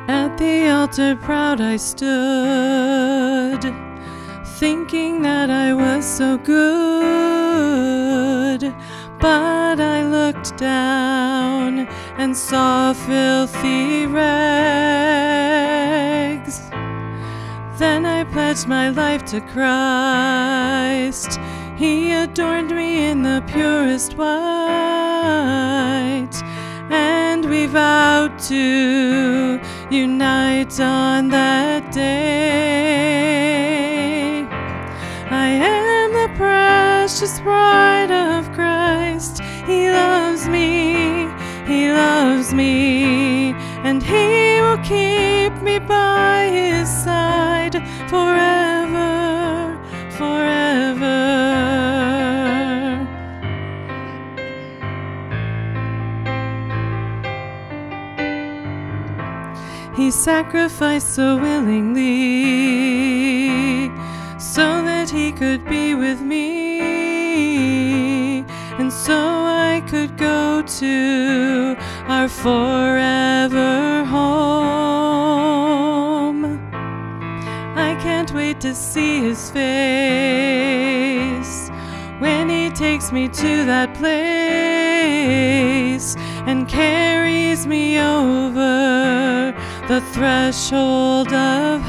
At the altar proud I stood, thinking that I was so good. But I looked down and saw filthy rags. Then I pledged my life to Christ. He adorned me in the purest white, and we vowed to unite on that day. I am the precious bride of Christ. He loves me, and He will keep me by His side forever, forever. He sacrificed so willingly so that He could be with me, and so I could go to our forever home. I can't wait to see His face when He takes me to that place and carries me over the threshold of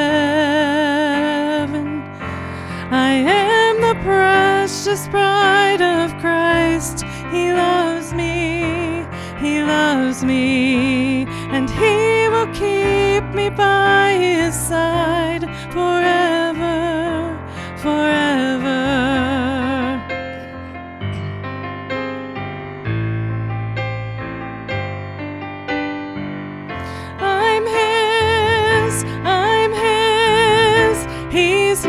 heaven. I am the precious bride of Christ. He loves me, and He will keep me by His side forever, forever. I'm His, He's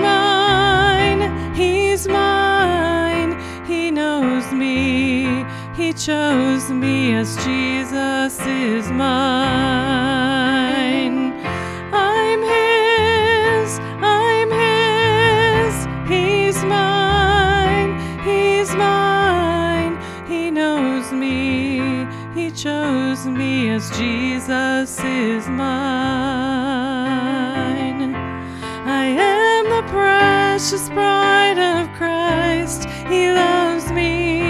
mine, He knows me, He chose me as Jesus is mine. I'm His, He's mine, He knows me, He chose me as Jesus is mine. I am the precious bride of Christ. He loves me,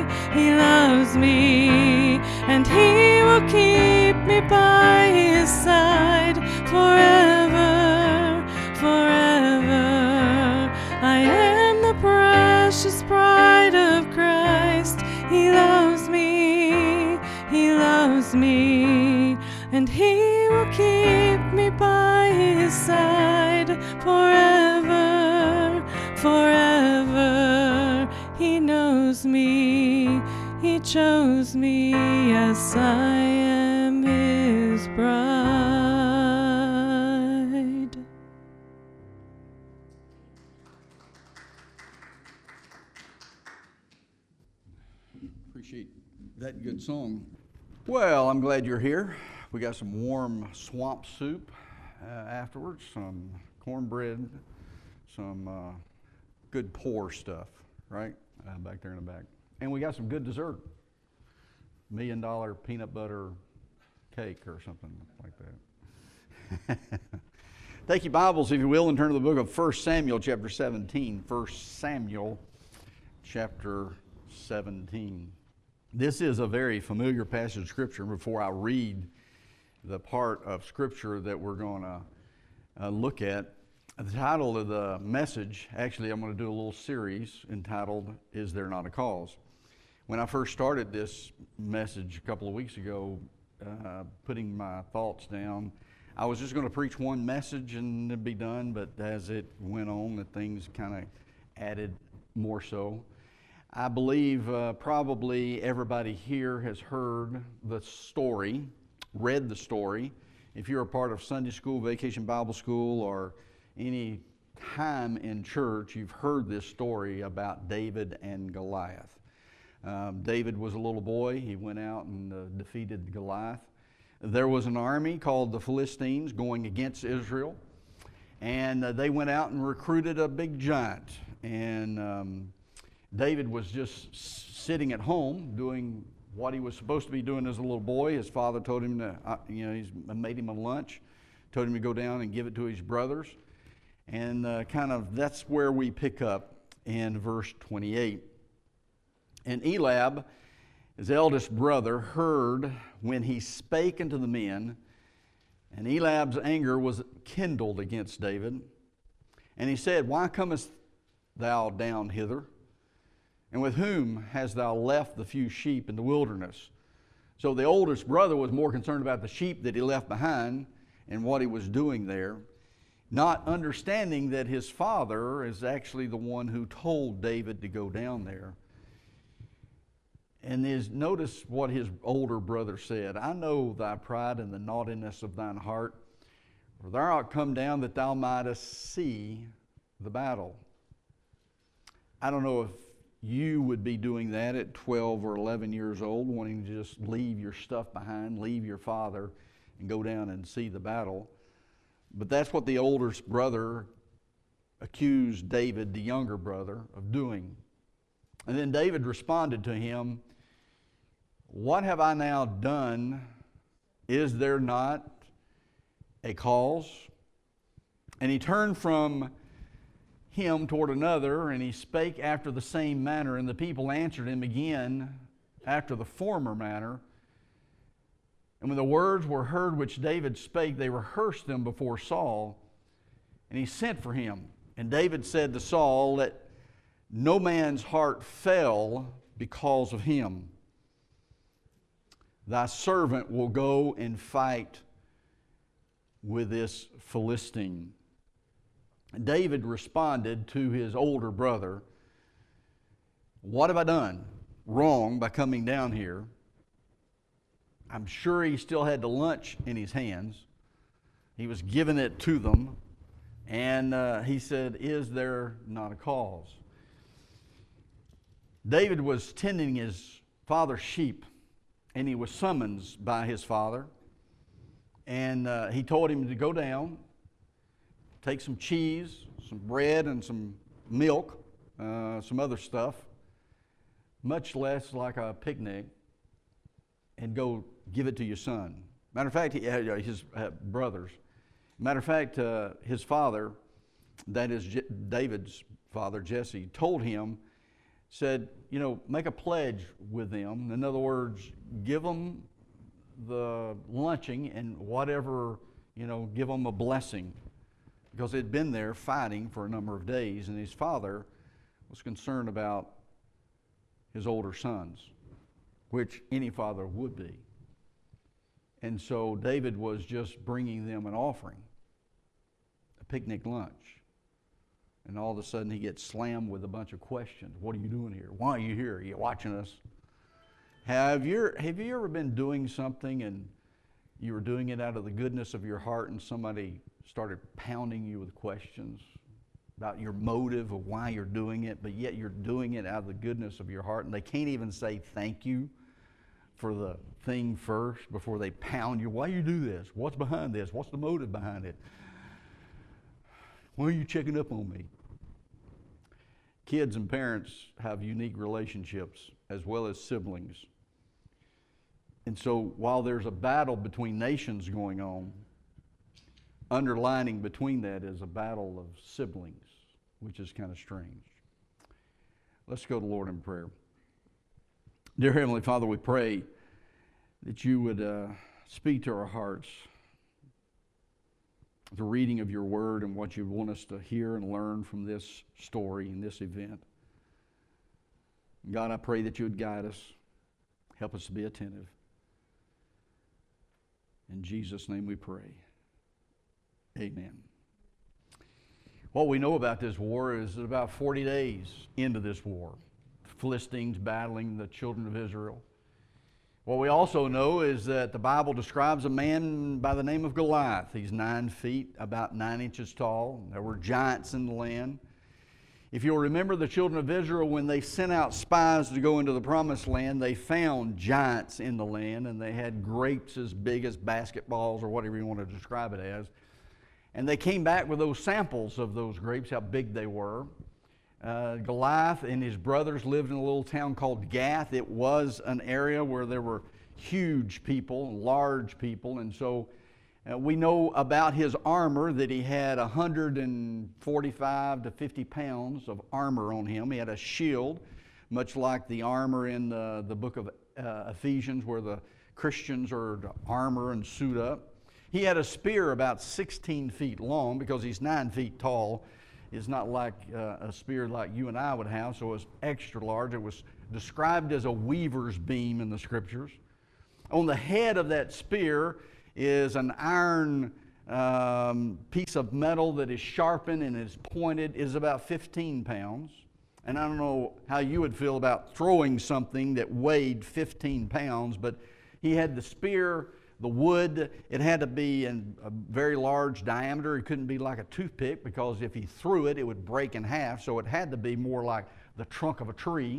and He will keep me by His side forever, forever. I am the precious bride of Christ. He loves me, and He will keep me by His side forever, forever. He knows me, He chose me, yes, I am His bride. Appreciate that good song. Well, I'm glad you're here. We got some warm swamp soup afterwards, some cornbread, some good pour stuff, right? Back there in the back. And we got some good dessert. $1 million peanut butter cake or something like that. Take your Bibles, if you will, and turn to the book of 1 Samuel chapter 17. 1 Samuel chapter 17. This is a very familiar passage of Scripture. Before I read the part of Scripture that we're going to look at, the title of the message, actually I'm going to do a little series entitled, Is There Not a Cause? When I first started this message a couple of weeks ago, putting my thoughts down, I was just going to preach one message and it'd be done, but as it went on, the things kind of added more so. I believe probably everybody here has heard the story, read the story. If you're a part of Sunday school, Vacation Bible School, or any time in church, you've heard this story about David and Goliath. David was a little boy. He went out and defeated Goliath. There was an army called the Philistines going against Israel, and they went out and recruited a big giant. And David was just sitting at home doing what he was supposed to be doing as a little boy. His father told him to, he's made him a lunch, told him to go down and give it to his brothers. And that's where we pick up in verse 28. And Eliab, his eldest brother, heard when he spake unto the men, and Eliab's anger was kindled against David. And he said, Why comest thou down hither? And with whom hast thou left the few sheep in the wilderness? So the oldest brother was more concerned about the sheep that he left behind and what he was doing there, not understanding that his father is actually the one who told David to go down there. And notice what his older brother said. I know thy pride and the naughtiness of thine heart, for thou art come down that thou mightest see the battle. I don't know if you would be doing that at 12 or 11 years old, wanting to just leave your stuff behind, leave your father, and go down and see the battle. But that's what the oldest brother accused David, the younger brother, of doing. And then David responded to him, What have I now done? Is there not a cause? And he turned from him toward another, and he spake after the same manner, and the people answered him again after the former manner. And when the words were heard which David spake, they rehearsed them before Saul, and he sent for him. And David said to Saul, Let no man's heart fail because of him. Thy servant will go and fight with this Philistine. David responded to his older brother, What have I done wrong by coming down here? I'm sure he still had the lunch in his hands. He was giving it to them. And he said, Is there not a cause? David was tending his father's sheep, and he was summoned by his father. And he told him to go down, take some cheese, some bread, and some milk, some other stuff, much less like a picnic, and go give it to your son. Matter of fact, his brothers. Matter of fact, his father, that is David's father, Jesse, told him, said, make a pledge with them. In other words, give them the lunching and whatever, give them a blessing. Because they'd been there fighting for a number of days, and his father was concerned about his older sons, which any father would be. And so David was just bringing them an offering, a picnic lunch. And all of a sudden he gets slammed with a bunch of questions. What are you doing here? Why are you here? Are you watching us? Have you ever been doing something and you were doing it out of the goodness of your heart and somebody started pounding you with questions about your motive of why you're doing it, but yet you're doing it out of the goodness of your heart, and they can't even say thank you for the thing first before they pound you? Why you do this? What's behind this? What's the motive behind it? Why are you checking up on me? Kids and parents have unique relationships as well as siblings. And so while there's a battle between nations going on, underlining between that is a battle of siblings, which is kind of strange. Let's go to the Lord in prayer. Dear Heavenly Father, we pray that you would speak to our hearts, the reading of your word and what you want us to hear and learn from this story and this event. God, I pray that you would guide us, help us to be attentive. In Jesus' name we pray. Amen. What we know about this war is that about 40 days into this war, the Philistines battling the children of Israel. What we also know is that the Bible describes a man by the name of Goliath. He's 9 feet, about 9 inches tall. There were giants in the land. If you'll remember, the children of Israel, when they sent out spies to go into the promised land, they found giants in the land, and they had grapes as big as basketballs, or whatever you want to describe it as. And they came back with those samples of those grapes, how big they were. Goliath and his brothers lived in a little town called Gath. It was an area where there were huge people, large people, and so we know about his armor that he had 145 to 50 pounds of armor on him. He had a shield, much like the armor in the book of Ephesians, where the Christians are to armor and suit up. He had a spear about 16 feet long because he's 9 feet tall. It's not like a spear like you and I would have, so it was extra large. It was described as a weaver's beam in the Scriptures. On the head of that spear is an iron piece of metal that is sharpened and is pointed, is about 15 pounds. And I don't know how you would feel about throwing something that weighed 15 pounds, but he had the spear, the wood. It had to be in a very large diameter. It couldn't be like a toothpick because if he threw it, it would break in half. So it had to be more like the trunk of a tree.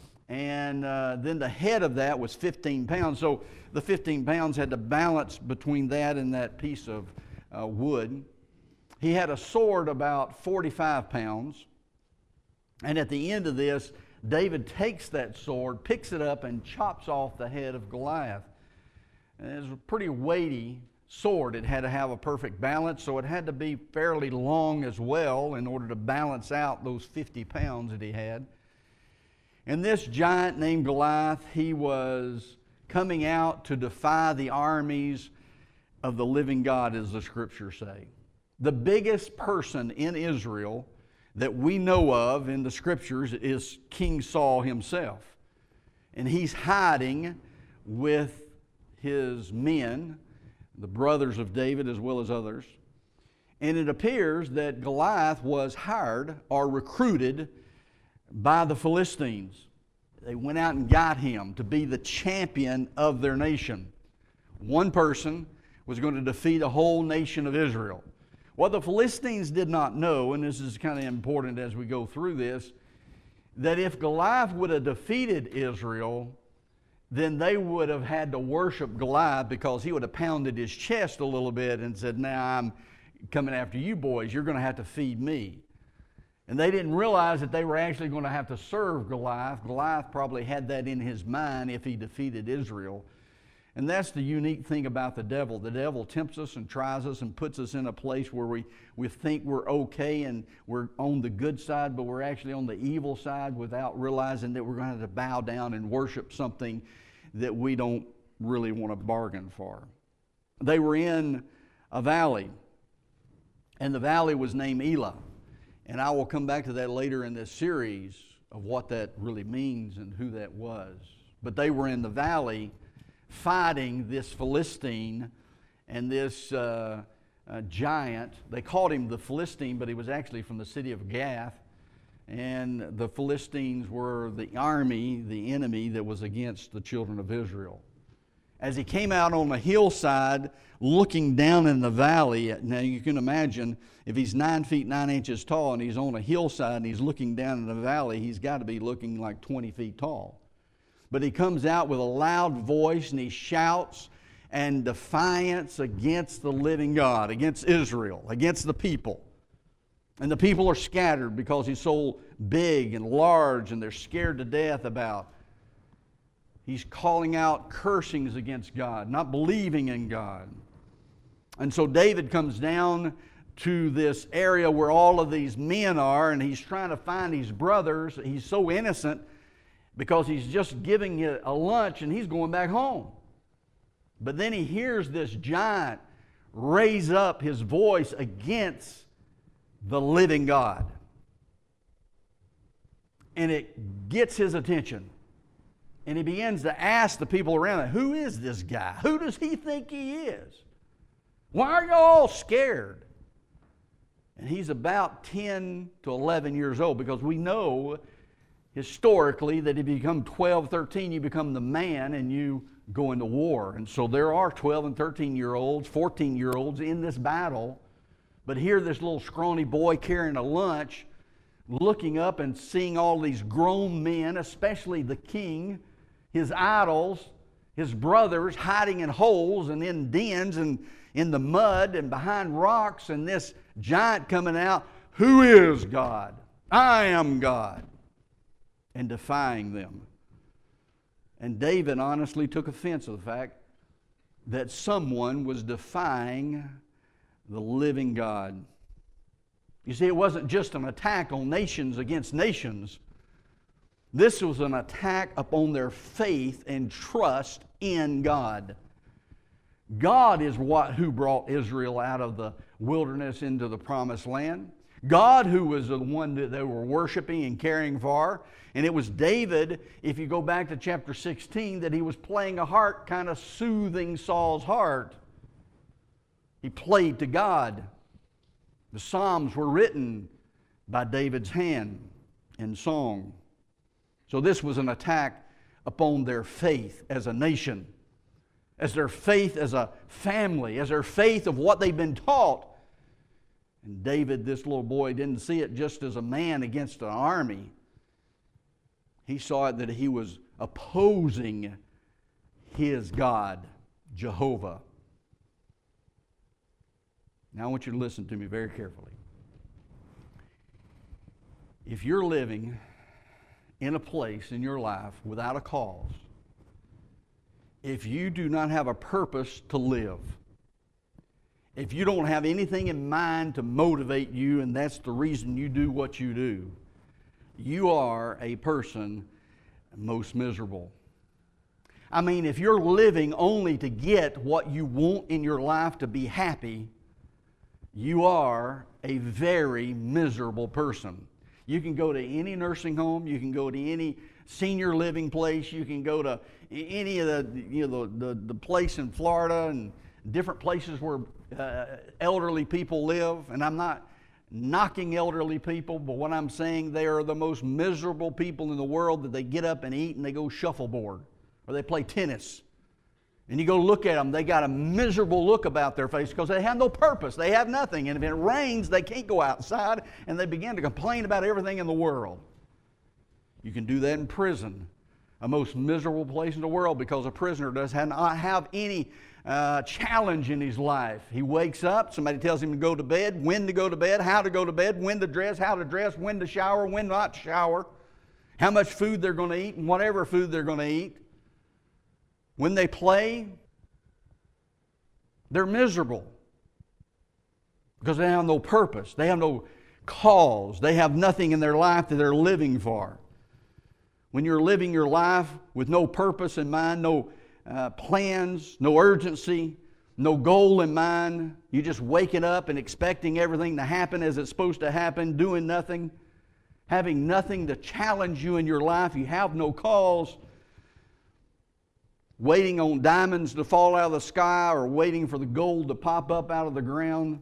And then the head of that was 15 pounds. So the 15 pounds had to balance between that and that piece of wood. He had a sword about 45 pounds. And at the end of this, David takes that sword, picks it up, and chops off the head of Goliath. And it was a pretty weighty sword. It had to have a perfect balance, so it had to be fairly long as well in order to balance out those 50 pounds that he had. And this giant named Goliath, he was coming out to defy the armies of the living God, as the Scriptures say. The biggest person in Israel that we know of in the Scriptures is King Saul himself. And he's hiding with his men, the brothers of David as well as others. And it appears that Goliath was hired or recruited by the Philistines. They went out and got him to be the champion of their nation. One person was going to defeat a whole nation of Israel. What the Philistines did not know, and this is kind of important as we go through this, that if Goliath would have defeated Israel, then they would have had to worship Goliath because he would have pounded his chest a little bit and said, now I'm coming after you boys, you're going to have to feed me. And they didn't realize that they were actually going to have to serve Goliath. Goliath probably had that in his mind if he defeated Israel. And that's the unique thing about the devil. The devil tempts us and tries us and puts us in a place where we think we're okay and we're on the good side, but we're actually on the evil side without realizing that we're going to have to bow down and worship something that we don't really want to bargain for. They were in a valley, and the valley was named Elah. And I will come back to that later in this series of what that really means and who that was. But they were in the valley fighting this Philistine and this giant. They called him the Philistine, but he was actually from the city of Gath. And the Philistines were the army, the enemy that was against the children of Israel. As he came out on a hillside looking down in the valley, now you can imagine if he's 9 feet 9 inches tall and he's on a hillside and he's looking down in the valley, he's got to be looking like 20 feet tall. But he comes out with a loud voice and he shouts and defiance against the living God, against Israel, against the people. And the people are scattered because he's so big and large and they're scared to death about. He's calling out cursings against God, not believing in God. And so David comes down to this area where all of these men are, and he's trying to find his brothers. He's so innocent because he's just giving a lunch and he's going back home. But then he hears this giant raise up his voice against the living God. And it gets his attention. And he begins to ask the people around him, who is this guy? Who does he think he is? Why are you all scared? And he's about 10 to 11 years old, because we know historically that if you become 12, 13, you become the man and you go into war. And so there are 12 and 13-year-olds, 14-year-olds in this battle. But here this little scrawny boy carrying a lunch, looking up and seeing all these grown men, especially the king, his idols, his brothers hiding in holes and in dens and in the mud and behind rocks, and this giant coming out. Who is God? I am God, and defying them. And David honestly took offense of the fact that someone was defying the living God. You see, it wasn't just an attack on nations against nations. This was an attack upon their faith and trust in God. God is who brought Israel out of the wilderness into the promised land. God who was the one that they were worshiping and caring for. And it was David, if you go back to chapter 16, that he was playing a harp, kind of soothing Saul's heart. He played to God. The Psalms were written by David's hand in song. So this was an attack upon their faith as a nation, as their faith as a family, as their faith of what they've been taught. And David, this little boy, didn't see it just as a man against an army. He saw it that he was opposing his God, Jehovah. Now I want you to listen to me very carefully. If you're living in a place in your life without a cause, if you do not have a purpose to live, if you don't have anything in mind to motivate you, and that's the reason you do what you do, you are a person most miserable. I mean, if you're living only to get what you want in your life to be happy, you are a very miserable person. You can go to any nursing home, you can go to any senior living place, you can go to any of the place in Florida and different places where elderly people live. And I'm not knocking elderly people, but what I'm saying, they are the most miserable people in the world, that they get up and eat and they go shuffleboard or they play tennis. And you go look at them, they got a miserable look about their face because they have no purpose. They have nothing. And if it rains, they can't go outside, and they begin to complain about everything in the world. You can do that in prison, a most miserable place in the world, because a prisoner does not have any challenge in his life. He wakes up, somebody tells him to go to bed, when to go to bed, how to go to bed, when to dress, how to dress, when to shower, when not to shower, how much food they're going to eat, and whatever food they're going to eat. When they play, they're miserable because they have no purpose. They have no cause. They have nothing in their life that they're living for. When you're living your life with no purpose in mind, no plans, no urgency, no goal in mind, you're just waking up and expecting everything to happen as it's supposed to happen, doing nothing, having nothing to challenge you in your life. You have no cause. Waiting on diamonds to fall out of the sky or waiting for the gold to pop up out of the ground.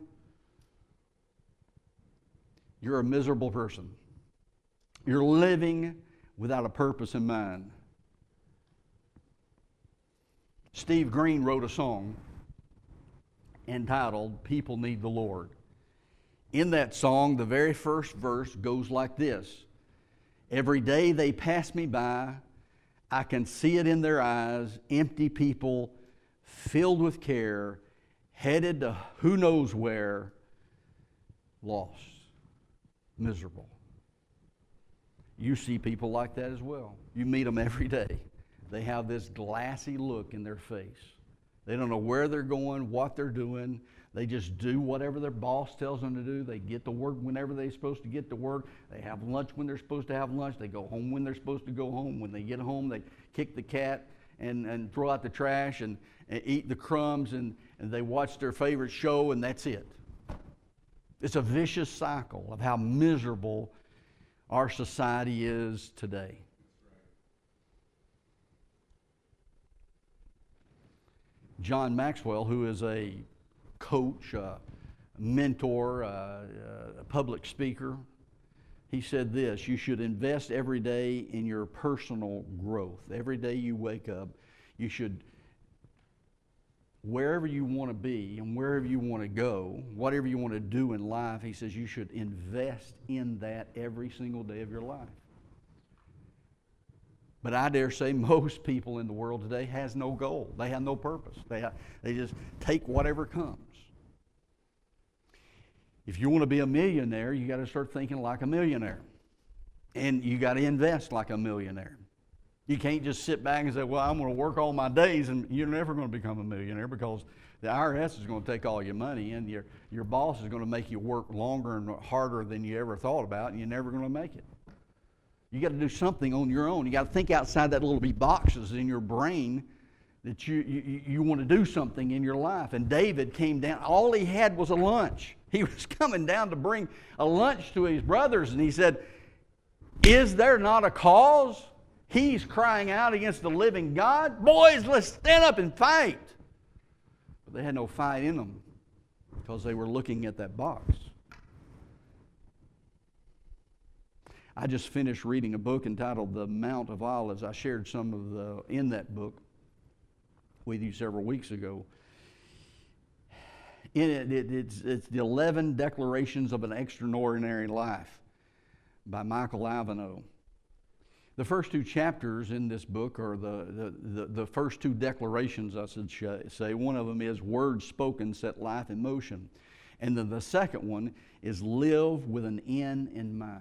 You're a miserable person. You're living without a purpose in mind. Steve Green wrote a song entitled "People Need the Lord." In that song, the very first verse goes like this: "Every day they pass me by, I can see it in their eyes, empty people filled with care, headed to who knows where, lost, miserable." You see people like that as well. You meet them every day. They have this glassy look in their face. They don't know where they're going, what they're doing. They just do whatever their boss tells them to do. They get to work whenever they're supposed to get to work. They have lunch when they're supposed to have lunch. They go home when they're supposed to go home. When they get home, they kick the cat and throw out the trash and eat the crumbs, and they watch their favorite show, and that's it. It's a vicious cycle of how miserable our society is today. John Maxwell, who is a coach, a mentor, a public speaker, he said this: you should invest every day in your personal growth. Every day you wake up, you should, wherever you want to be and wherever you want to go, whatever you want to do in life, he says you should invest in that every single day of your life. But I dare say most people in the world today has no goal. They have no purpose. They just take whatever comes. If you want to be a millionaire, you got to start thinking like a millionaire. And you got to invest like a millionaire. You can't just sit back and say, well, I'm going to work all my days, and you're never going to become a millionaire, because the IRS is going to take all your money, and your boss is going to make you work longer and harder than you ever thought about, and you're never going to make it. You got to do something on your own. You got to think outside that little bitty boxes in your brain that you want to do something in your life. And David came down. All he had was a lunch. He was coming down to bring a lunch to his brothers, and he said, is there not a cause? He's crying out against the living God. Boys, let's stand up and fight. But they had no fight in them because they were looking at that box. I just finished reading a book entitled The Mount of Olives. I shared some of in that book with you several weeks ago. In it, it's the 11 Declarations of an Extraordinary Life by Michael Avenatti. The first two chapters in this book are the first two declarations, I should say. One of them is words spoken set life in motion. And then the second one is live with an end in mind.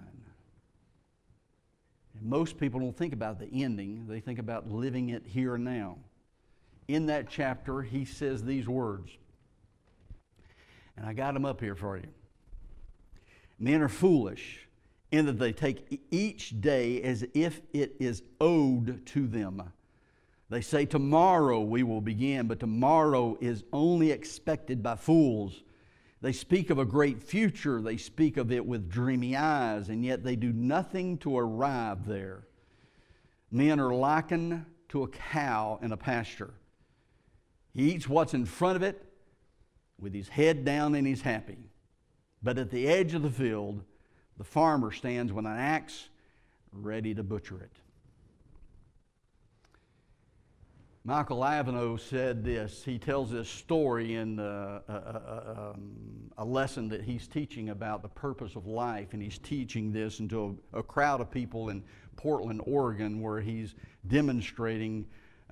And most people don't think about the ending. They think about living it here and now. In that chapter, he says these words. And I got them up here for you. Men are foolish in that they take each day as if it is owed to them. They say, tomorrow we will begin, but tomorrow is only expected by fools. They speak of a great future. They speak of it with dreamy eyes, and yet they do nothing to arrive there. Men are likened to a cow in a pasture. He eats what's in front of it with his head down, and he's happy. But at the edge of the field, the farmer stands with an axe ready to butcher it. Michael Avenatti said this. He tells this story in a lesson that he's teaching about the purpose of life, and he's teaching this into a crowd of people in Portland, Oregon, where he's demonstrating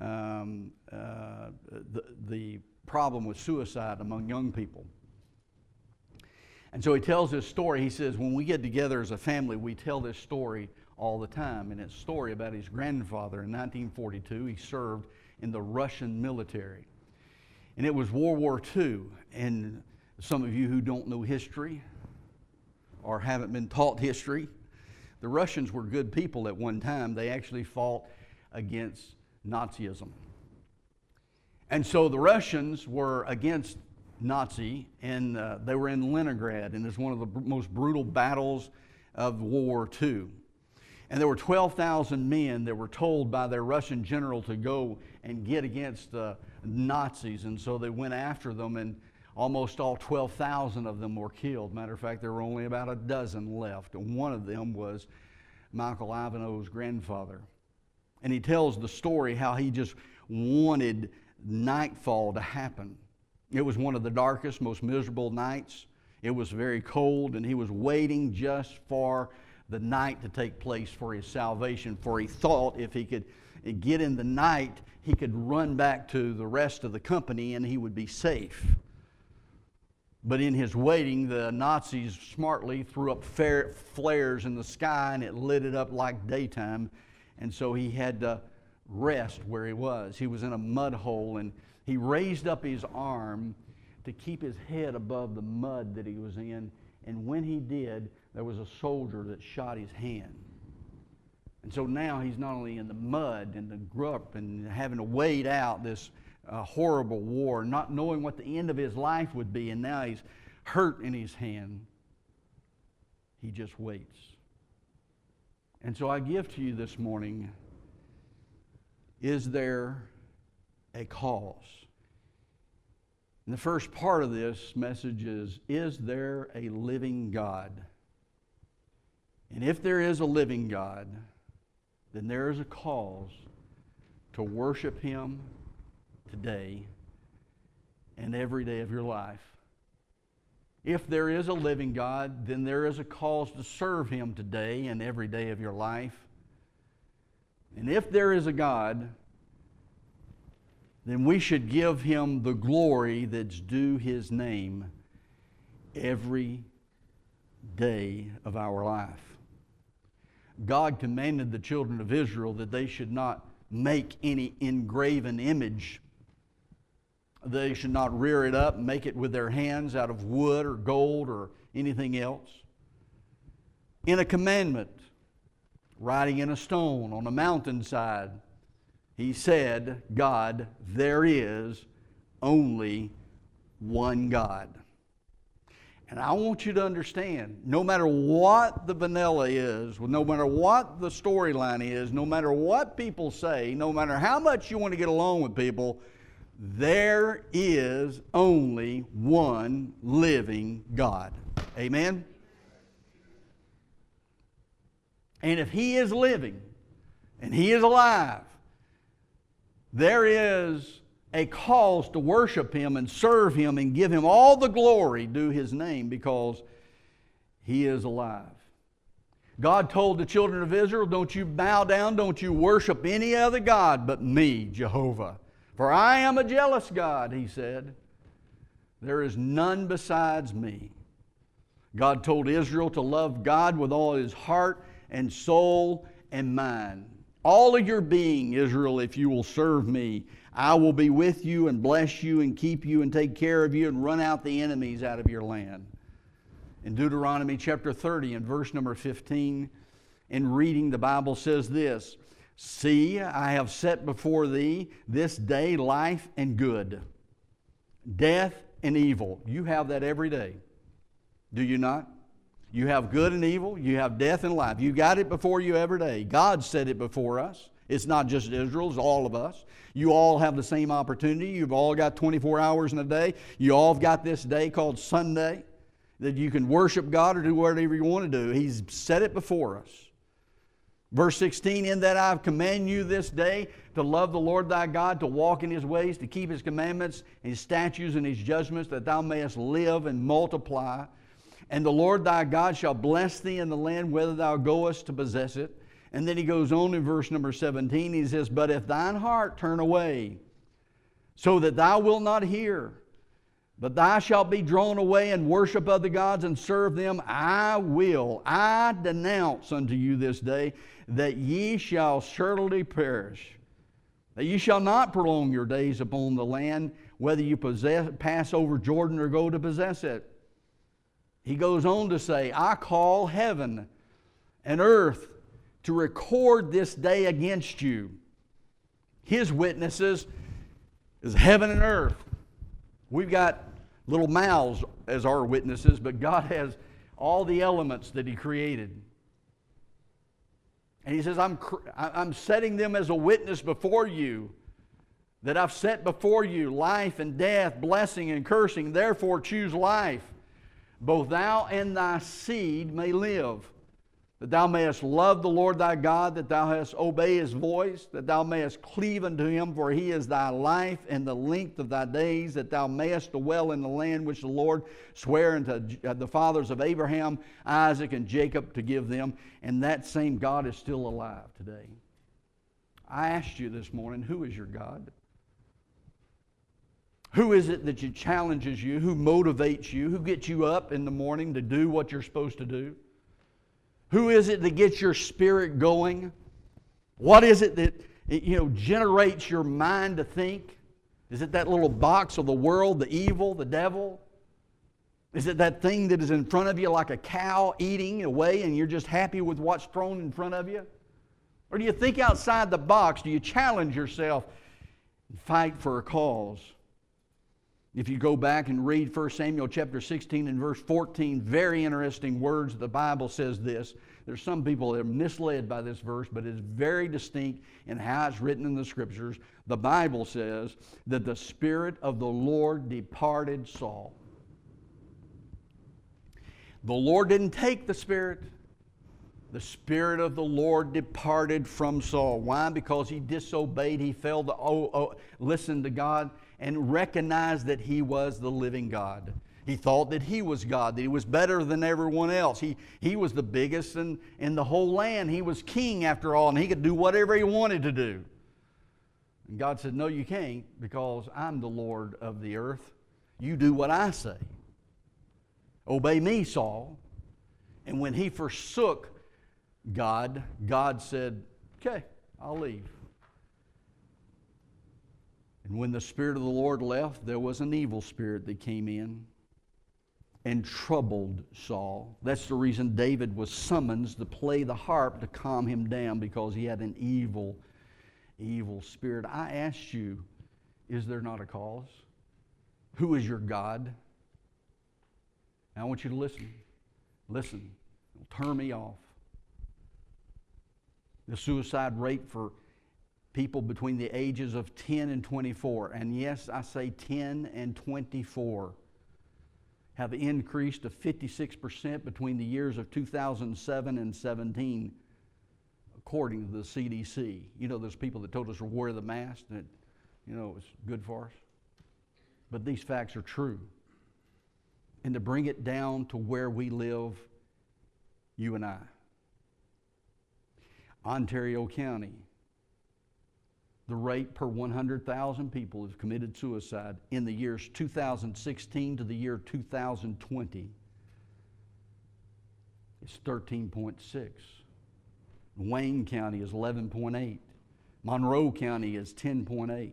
the problem with suicide among young people. And so he tells this story. He says, when we get together as a family, we tell this story all the time. And it's a story about his grandfather. In 1942, he served in the Russian military. And it was World War II. And some of you who don't know history or haven't been taught history, the Russians were good people at one time. They actually fought against Nazism. And so the Russians were against Nazi, and they were in Leningrad, and it's one of the most brutal battles of World War II. And there were 12,000 men that were told by their Russian general to go and get against the Nazis, and so they went after them, and almost all 12,000 of them were killed. Matter of fact, there were only about a dozen left, and one of them was Michael Avenatti's grandfather. And he tells the story how he just wanted nightfall to happen. It was one of the darkest, most miserable nights. It was very cold, and he was waiting just for the night to take place for his salvation, for he thought if he could get in the night, he could run back to the rest of the company and he would be safe. But in his waiting, the Nazis smartly threw up flares in the sky, and it lit it up like daytime, and so he had to rest where he was. He was in a mud hole, and he raised up his arm to keep his head above the mud that he was in, and when he did, there was a soldier that shot his hand. And so now he's not only in the mud and the grunt and having to wait out this horrible war, not knowing what the end of his life would be, and now he's hurt in his hand. He just waits. And so I give to you this morning, is there a cause? And the first part of this message is there a living God? And if there is a living God, then there is a cause to worship Him today and every day of your life. If there is a living God, then there is a cause to serve Him today and every day of your life. And if there is a God, then we should give Him the glory that's due His name every day of our life. God commanded the children of Israel that they should not make any engraven image. They should not rear it up and make it with their hands out of wood or gold or anything else. In a commandment, writing in a stone on a mountainside, He said, God, there is only one God. And I want you to understand, no matter what the vanilla is, no matter what the storyline is, no matter what people say, no matter how much you want to get along with people, there is only one living God. Amen? And if He is living and He is alive, there is a cause to worship Him and serve Him and give Him all the glory due His name, because He is alive. God told the children of Israel, don't you bow down, don't you worship any other God but me, Jehovah. For I am a jealous God, He said. There is none besides me. God told Israel to love God with all his heart and soul and mind. All of your being, Israel, if you will serve me, I will be with you and bless you and keep you and take care of you and run out the enemies out of your land. In Deuteronomy chapter 30 and verse number 15, in reading, the Bible says this, See, I have set before thee this day life and good, death and evil. You have that every day. Do you not? You have good and evil. You have death and life. You got it before you every day. God set it before us. It's not just Israel, it's all of us. You all have the same opportunity. You've all got 24 hours in a day. You all have got this day called Sunday that you can worship God or do whatever you want to do. He's set it before us. Verse 16, in that I command you this day to love the Lord thy God, to walk in His ways, to keep His commandments, His statutes, and His judgments, that thou mayest live and multiply. And the Lord thy God shall bless thee in the land whither thou goest to possess it. And then he goes on in verse number 17, he says, But if thine heart turn away, so that thou wilt not hear, but thou shalt be drawn away and worship other gods and serve them, I denounce unto you this day, that ye shall surely perish, that ye shall not prolong your days upon the land, whether you pass over Jordan or go to possess it. He goes on to say, I call heaven and earth to record this day against you. His witnesses is heaven and earth. We've got little mouths as our witnesses, but God has all the elements that He created. And He says, I'm setting them as a witness before you, that I've set before you life and death, blessing and cursing. Therefore choose life, both thou and thy seed may live, that thou mayest love the Lord thy God, that thou mayest obey His voice, that thou mayest cleave unto Him, for He is thy life and the length of thy days, that thou mayest dwell in the land which the Lord sware unto the fathers of Abraham, Isaac, and Jacob to give them. And that same God is still alive today. I asked you this morning, who is your God? Who is it that challenges you? Who motivates you? Who gets you up in the morning to do what you're supposed to do? Who is it that gets your spirit going? What is it that generates your mind to think? Is it that little box of the world, the evil, the devil? Is it that thing that is in front of you like a cow eating away and you're just happy with what's thrown in front of you? Or do you think outside the box? Do you challenge yourself and fight for a cause? If you go back and read 1 Samuel chapter 16 and verse 14, very interesting words. The Bible says this. There's some people that are misled by this verse, but it's very distinct in how it's written in the Scriptures. The Bible says that the Spirit of the Lord departed Saul. The Lord didn't take the Spirit. The Spirit of the Lord departed from Saul. Why? Because he disobeyed. He failed to listen to God and recognized that He was the living God. He thought that He was God, that He was better than everyone else. He was the biggest in the whole land. He was king after all, and He could do whatever He wanted to do. And God said, no, you can't, because I'm the Lord of the earth. You do what I say. Obey me, Saul. And when he forsook God said, okay, I'll leave. And when the Spirit of the Lord left, there was an evil spirit that came in and troubled Saul. That's the reason David was summoned to play the harp to calm him down, because he had an evil spirit. I asked you, is there not a cause? Who is your God? Now I want you to listen. Listen. It'll turn me off. The suicide rate for people between the ages of 10 and 24, and yes, I say 10 and 24, have increased to 56% between the years of 2007 and 17, according to the CDC. You know, those people that told us to wear the mask, that, you know, it was good for us. But these facts are true. And to bring it down to where we live, you and I. Ontario County, the rate per 100,000 people have committed suicide in the years 2016 to the year 2020 is 13.6. Wayne County is 11.8. Monroe County is 10.8.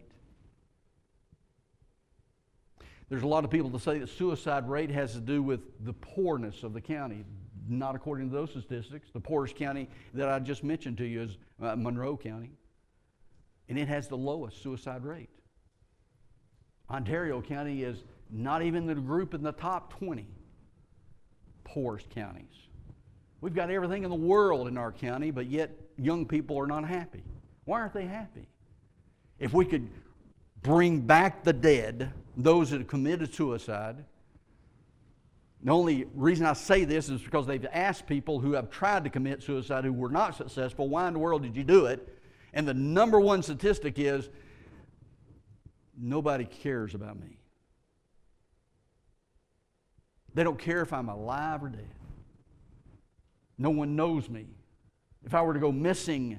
There's a lot of people that say the suicide rate has to do with the poorness of the county. Not according to those statistics. The poorest county that I just mentioned to you is Monroe County. And it has the lowest suicide rate. Ontario County is not even the group in the top 20 poorest counties. We've got everything in the world in our county, but yet young people are not happy. Why aren't they happy? If we could bring back the dead, those that have committed suicide. The only reason I say this is because they've asked people who have tried to commit suicide who were not successful, why in the world did you do it? And the number one statistic is, nobody cares about me. They don't care if I'm alive or dead. No one knows me. If I were to go missing,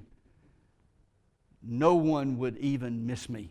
no one would even miss me.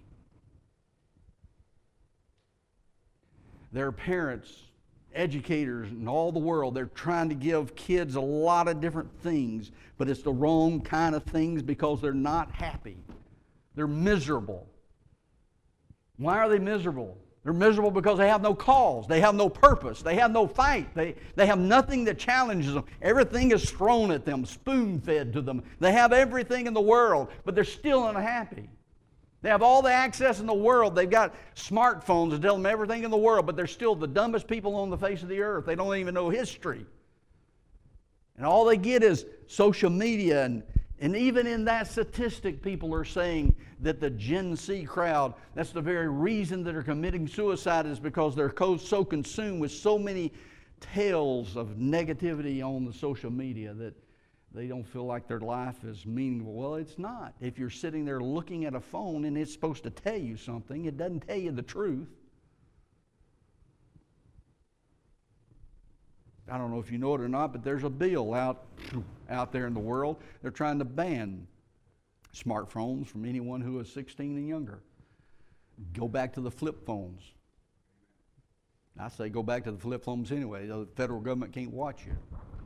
Their parents, educators, and all the world, they're trying to give kids a lot of different things, but it's the wrong kind of things because they're not happy. They're miserable. Why are they miserable? They're miserable because they have no cause. They have no purpose. They have no fight. They have nothing that challenges them. Everything is thrown at them, spoon-fed to them. They have everything in the world, but they're still unhappy. They have all the access in the world. They've got smartphones that tell them everything in the world, but they're still the dumbest people on the face of the earth. They don't even know history. And all they get is social media. And even in that statistic, people are saying that the Gen Z crowd, that's the very reason that they're committing suicide, is because they're so consumed with so many tales of negativity on the social media that they don't feel like their life is meaningful. Well, it's not. If you're sitting there looking at a phone and it's supposed to tell you something, it doesn't tell you the truth. I don't know if you know it or not, but there's a bill out there in the world. They're trying to ban smartphones from anyone who is 16 and younger. Go back to the flip phones. I say go back to the flip phones anyway. The federal government can't watch you.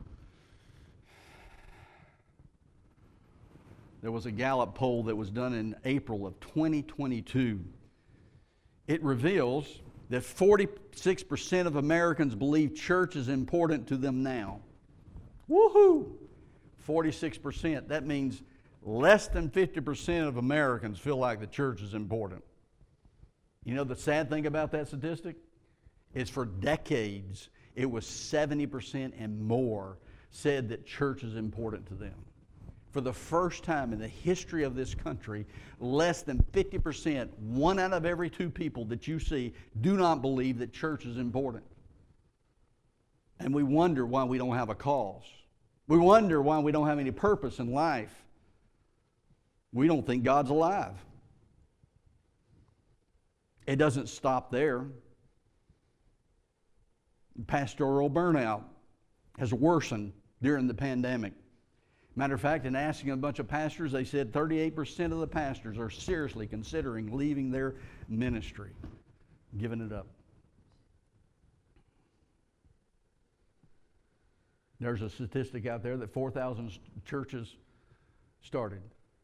There was a Gallup poll that was done in April of 2022. It reveals that 46% of Americans believe church is important to them now. Woohoo! 46%. That means less than 50% of Americans feel like the church is important. You know the sad thing about that statistic? Is for decades, it was 70% and more said that church is important to them. For the first time in the history of this country, less than 50%, 1 out of every 2 people that you see, do not believe that church is important. And we wonder why we don't have a cause. We wonder why we don't have any purpose in life. We don't think God's alive. It doesn't stop there. Pastoral burnout has worsened during the pandemic. Matter of fact, in asking a bunch of pastors, they said 38% of the pastors are seriously considering leaving their ministry, giving it up. There's a statistic out there that 4,000 churches started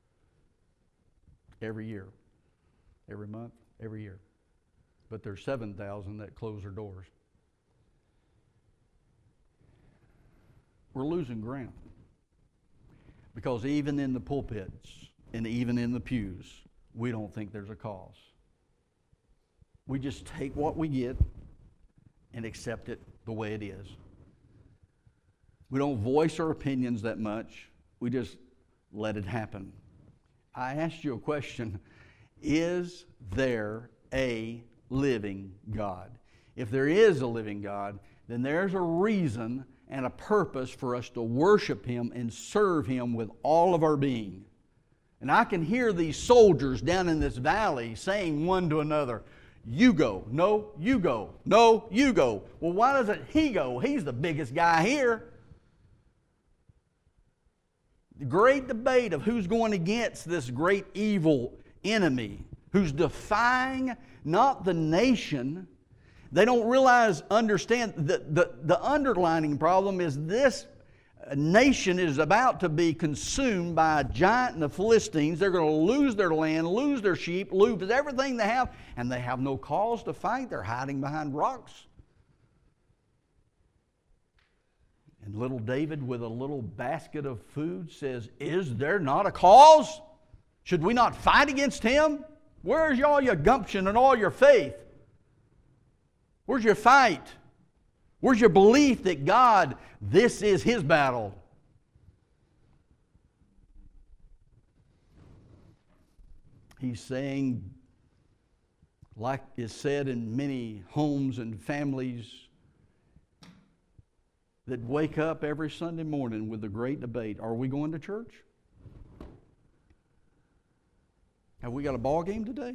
every year, every month, every year. But there's 7,000 that close their doors. We're losing ground. Because even in the pulpits and even in the pews, we don't think there's a cause. We just take what we get and accept it the way it is. We don't voice our opinions that much. We just let it happen. I asked you a question. Is there a living God? If there is a living God, then there's a reason and a purpose for us to worship Him and serve Him with all of our being. And I can hear these soldiers down in this valley saying one to another, "You go. No, you go. No, you go." Well, why doesn't he go? He's the biggest guy here. The great debate of who's going against this great evil enemy, who's defying not the nation. They don't understand that the underlying problem is this nation is about to be consumed by a giant and the Philistines. They're going to lose their land, lose their sheep, lose everything they have, and they have no cause to fight. They're hiding behind rocks. And little David with a little basket of food says, "Is there not a cause? Should we not fight against him? Where's all your gumption and all your faith? Where's your fight? Where's your belief that God, this is His battle?" He's saying, like is said in many homes and families that wake up every Sunday morning with the great debate, are we going to church? Have we got a ball game today?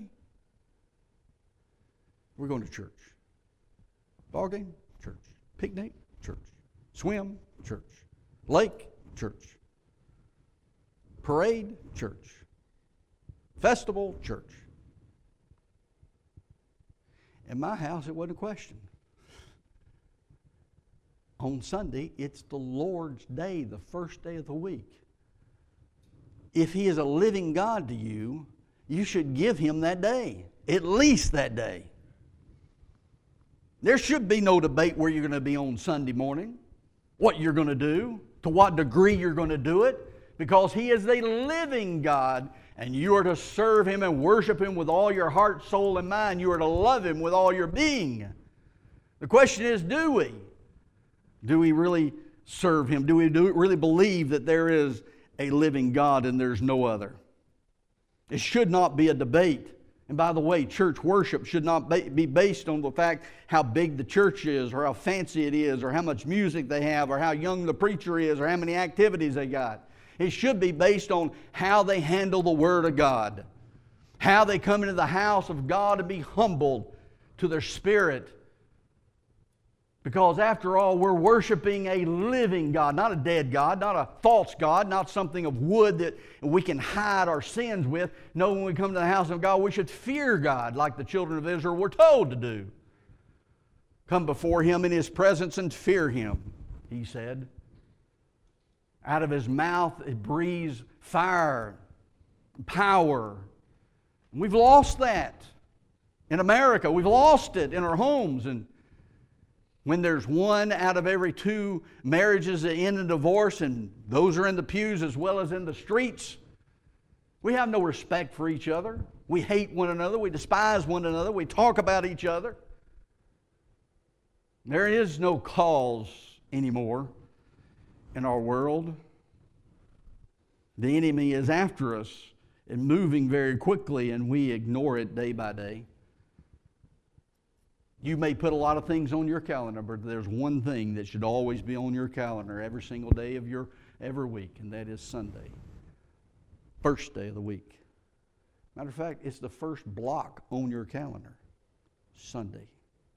We're going to church. Ball game? Church. Picnic? Church. Swim? Church. Lake? Church. Parade? Church. Festival? Church. In my house, it wasn't a question. On Sunday, it's the Lord's day, the first day of the week. If He is a living God to you, you should give Him that day, at least that day. There should be no debate where you're going to be on Sunday morning, what you're going to do, to what degree you're going to do it, because He is a living God, and you are to serve Him and worship Him with all your heart, soul, and mind. You are to love Him with all your being. The question is, do we? Do we really serve Him? Do we really believe that there is a living God and there's no other? It should not be a debate. And by the way, church worship should not be based on the fact how big the church is, or how fancy it is, or how much music they have, or how young the preacher is, or how many activities they got. It should be based on how they handle the Word of God, how they come into the house of God and be humbled to their spirit. Because after all, we're worshiping a living God, not a dead God, not a false God, not something of wood that we can hide our sins with. No, when we come to the house of God, we should fear God like the children of Israel were told to do. Come before Him in His presence and fear Him, He said. Out of His mouth it breathes fire, power. And we've lost that in America. We've lost it in our homes. And when there's one out of every two marriages that end in divorce, and those are in the pews as well as in the streets, we have no respect for each other. We hate one another. We despise one another. We talk about each other. There is no cause anymore in our world. The enemy is after us and moving very quickly, and we ignore it day by day. You may put a lot of things on your calendar, but there's one thing that should always be on your calendar every single day of every week, and that is Sunday. First day of the week. Matter of fact, it's the first block on your calendar. Sunday.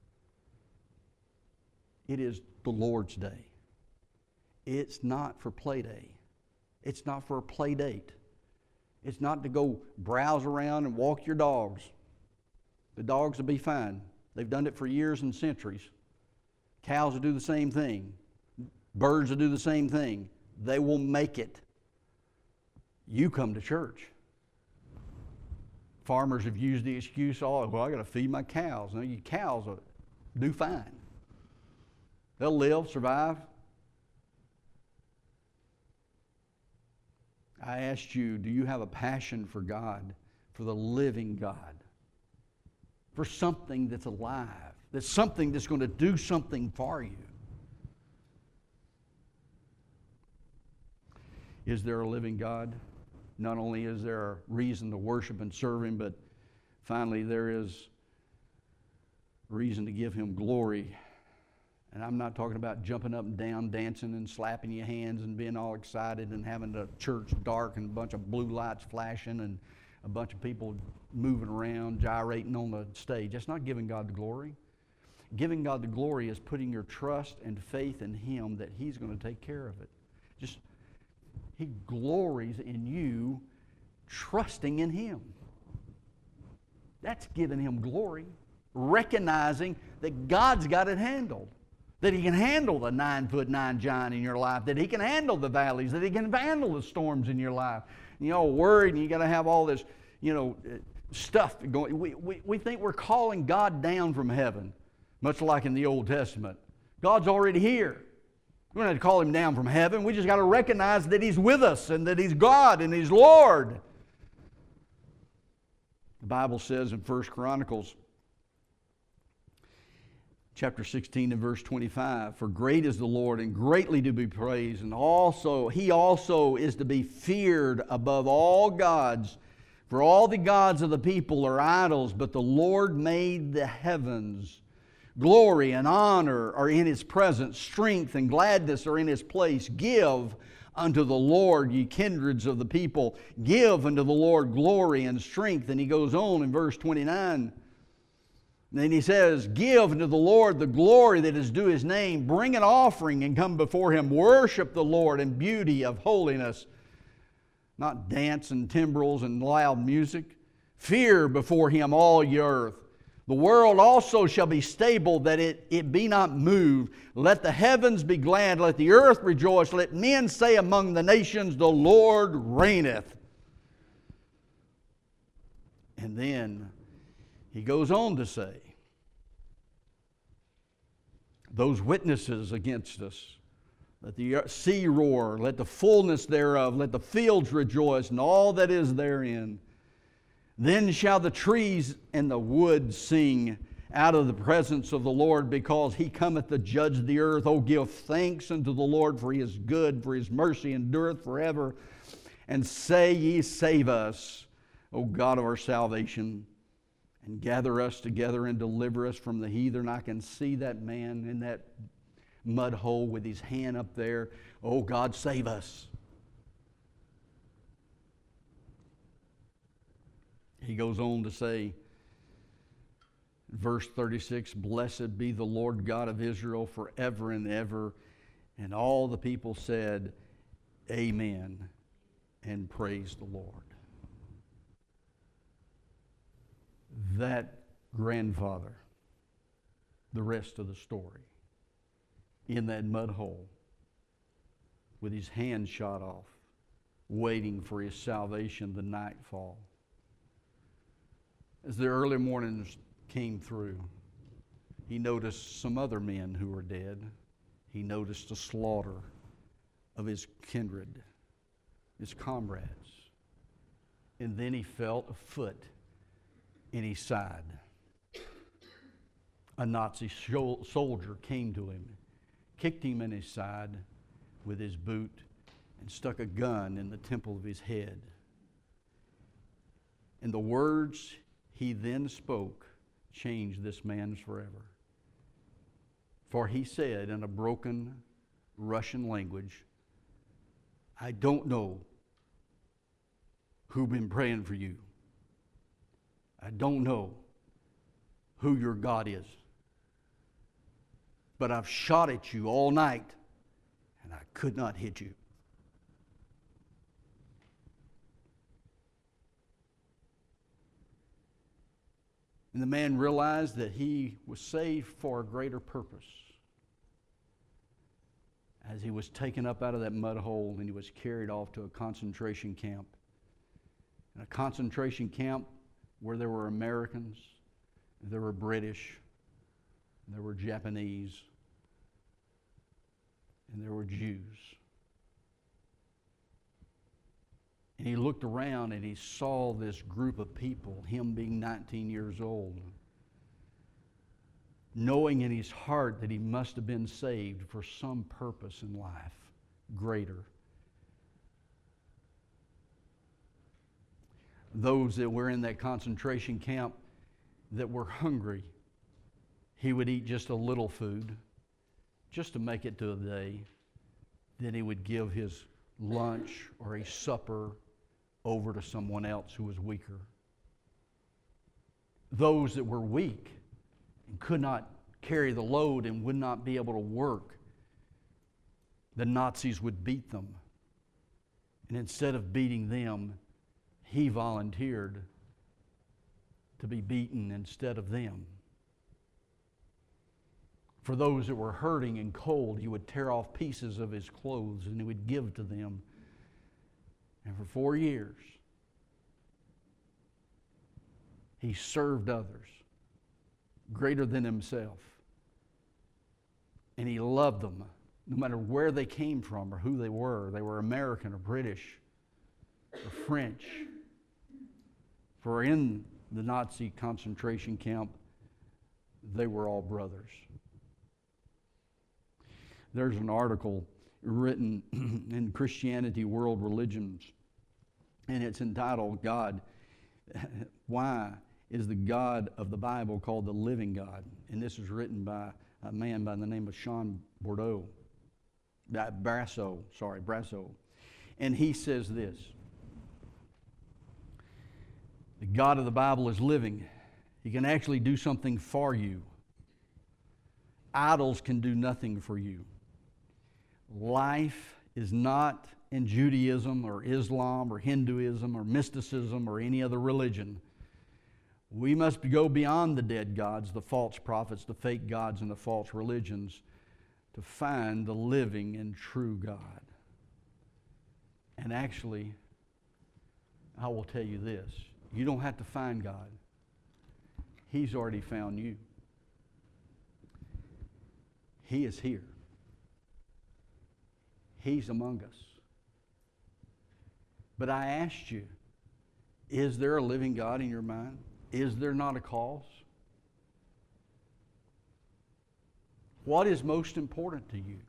It is the Lord's day. It's not for play day. It's not for a play date. It's not to go browse around and walk your dogs. The dogs will be fine. They've done it for years and centuries. Cows will do the same thing. Birds will do the same thing. They will make it. You come to church. Farmers have used the excuse, I got to feed my cows. No, your cows will do fine. They'll live, survive. I asked you, do you have a passion for God, for the living God, for something that's alive, that's something that's going to do something for you? Is there a living God? Not only is there a reason to worship and serve Him, but finally there is reason to give Him glory. And I'm not talking about jumping up and down, dancing and slapping your hands and being all excited and having the church dark and a bunch of blue lights flashing and a bunch of people moving around, gyrating on the stage. That's not giving God the glory. Giving God the glory is putting your trust and faith in Him that He's going to take care of it. He glories in you trusting in Him. That's giving Him glory. Recognizing that God's got it handled. That He can handle the 9'9" giant in your life. That He can handle the valleys. That He can handle the storms in your life. You're all worried and you got to have all this, stuff going. We think we're calling God down from heaven, much like in the Old Testament. God's already here. We don't have to call Him down from heaven. We just got to recognize that He's with us and that He's God and He's Lord. The Bible says in 1 Chronicles chapter 16 and verse 25, "For great is the Lord and greatly to be praised, and He also is to be feared above all gods. For all the gods of the people are idols, but the Lord made the heavens. Glory and honor are in His presence. Strength and gladness are in His place. Give unto the Lord, ye kindreds of the people. Give unto the Lord glory and strength." And he goes on in verse 29. Then he says, "Give unto the Lord the glory that is due His name. Bring an offering and come before Him. Worship the Lord in beauty of holiness." Not dance and timbrels and loud music. "Fear before Him all ye earth. The world also shall be stable, that it be not moved. Let the heavens be glad, let the earth rejoice. Let men say among the nations, the Lord reigneth." And then he goes on to say, "Those witnesses against us, let the sea roar, let the fullness thereof, let the fields rejoice, and all that is therein. Then shall the trees and the wood sing out of the presence of the Lord, because He cometh to judge the earth. O give thanks unto the Lord, for He is good, for His mercy endureth forever. And say ye, Save us, O God of our salvation, and gather us together and deliver us from the heathen." I can see that man in that mud hole with his hand up there. "Oh God, save us." He goes on to say, verse 36, "Blessed be the Lord God of Israel forever and ever." And all the people said, "Amen," and praise the Lord. That grandfather, the rest of the story, in that mud hole, with his hand shot off, waiting for his salvation the nightfall. As the early mornings came through, he noticed some other men who were dead. He noticed the slaughter of his kindred, his comrades. And then he felt a foot in his side. A Nazi soldier came to him, kicked him in his side with his boot, and stuck a gun in the temple of his head. And the words he then spoke changed this man's forever. For he said in a broken Russian language, "I don't know who's been praying for you. I don't know who your God is. But I've shot at you all night, and I could not hit you." And the man realized that he was saved for a greater purpose. as he was taken up out of that mud hole and he was carried off to a concentration camp. In a concentration camp where there were Americans, there were British, there were Japanese, and there were Jews. And he looked around and he saw this group of people, him being 19 years old, knowing in his heart that he must have been saved for some purpose in life greater. Those that were in that concentration camp that were hungry, he would eat just a little food just to make it to a day. Then he would give his lunch or a supper over to someone else who was weaker. Those that were weak and could not carry the load and would not be able to work, the Nazis would beat them. And instead of beating them, he volunteered to be beaten instead of them. For those that were hurting and cold, he would tear off pieces of his clothes and he would give to them. And for 4 years, he served others greater than himself. And he loved them, no matter where they came from or who they were. They were American or British or French. For in the Nazi concentration camp, they were all brothers. There's an article written in Christianity World Religions, and it's entitled, God, Why is the God of the Bible called the living God? And this was written by a man by the name of Sean Brasso. And he says this: the God of the Bible is living. He can actually do something for you. Idols can do nothing for you. Life is not in Judaism or Islam or Hinduism or mysticism or any other religion. We must go beyond the dead gods, the false prophets, the fake gods, and the false religions to find the living and true God. And actually, I will tell you this: you don't have to find God. He's already found you. He is here. He's among us. But I asked you, is there a living God in your mind? Is there not a cause? What is most important to you?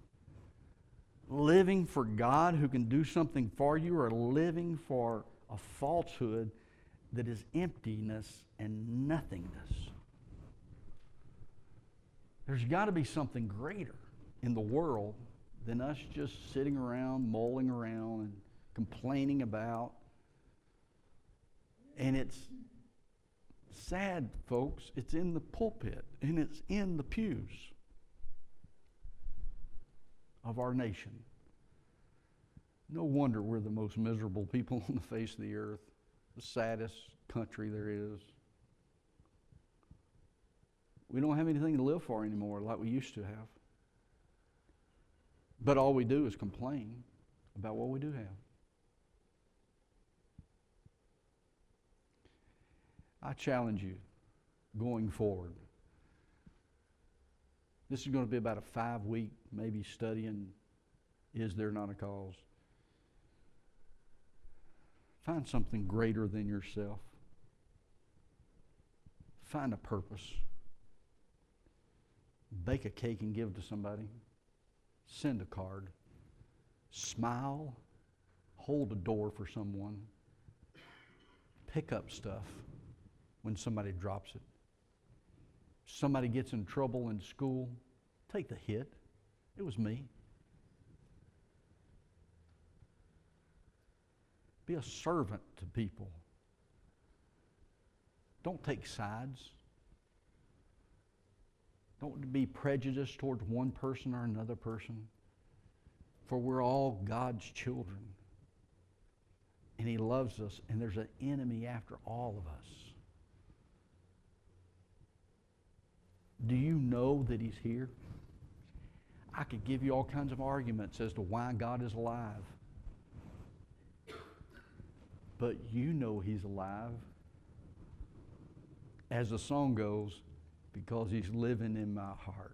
Living for God who can do something for you, or living for a falsehood that is emptiness and nothingness? There's got to be something greater in the world than us just sitting around, mulling around, and complaining about. And it's sad, folks. It's in the pulpit and it's in the pews of our nation. No wonder we're the most miserable people on the face of the earth, the saddest country there is. We don't have anything to live for anymore like we used to have. But all we do is complain about what we do have. I challenge you going forward. This is going to be about a 5-week maybe studying, is there not a cause? Find something greater than yourself. Find a purpose. Bake a cake and give it to somebody. Send a card. Smile. Hold a door for someone. Pick up stuff when somebody drops it. Somebody gets in trouble in school, take the hit. It was me. Be a servant to people. Don't take sides. Don't be prejudiced towards one person or another person. For we're all God's children. And He loves us, and there's an enemy after all of us. Do you know that He's here? I could give you all kinds of arguments as to why God is alive. But you know He's alive. As the song goes, because He's living in my heart.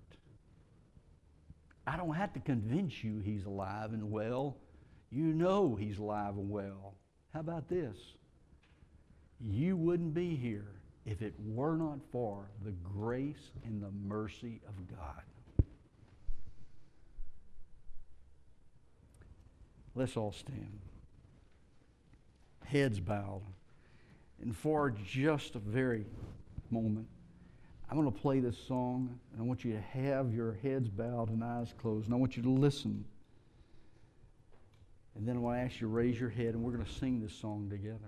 I don't have to convince you He's alive and well. You know He's alive and well. How about this? You wouldn't be here if it were not for the grace and the mercy of God. Let's all stand. Heads bowed. And for just a very moment, I'm going to play this song, and I want you to have your heads bowed and eyes closed, and I want you to listen. And then I want to ask you to raise your head, and we're going to sing this song together.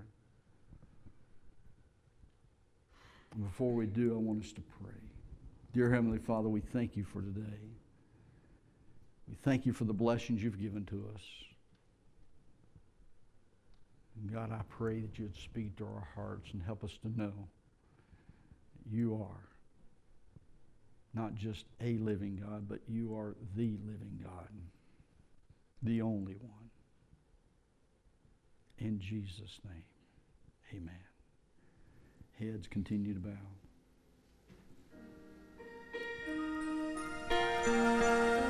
And before we do, I want us to pray. Dear Heavenly Father, we thank you for today. We thank you for the blessings you've given to us. And God, I pray that you'd speak to our hearts and help us to know that you are not just a living God, but you are the living God, the only one. In Jesus' name, amen. Heads continue to bow.